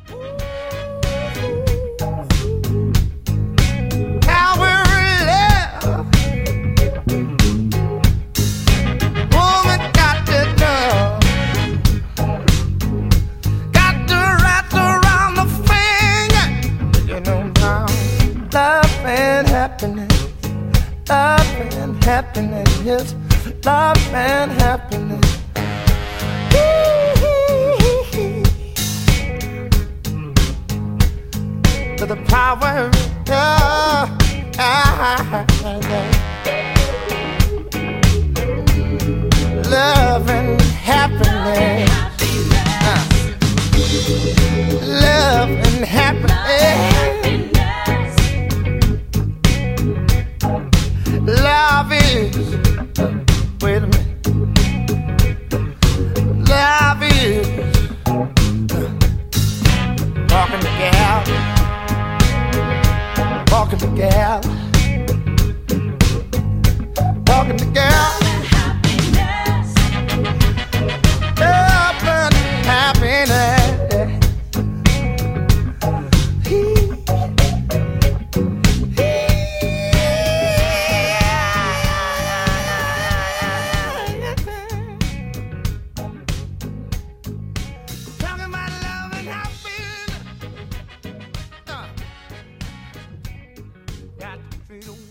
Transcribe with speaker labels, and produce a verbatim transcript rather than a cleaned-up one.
Speaker 1: Love and happiness, yes, love and happiness. To the power of love and happiness. Uh, love and happiness. Love is, wait a minute. Love is uh, walking the gal, walking the gal, walking the gal. Love and happiness. Got to treat 'em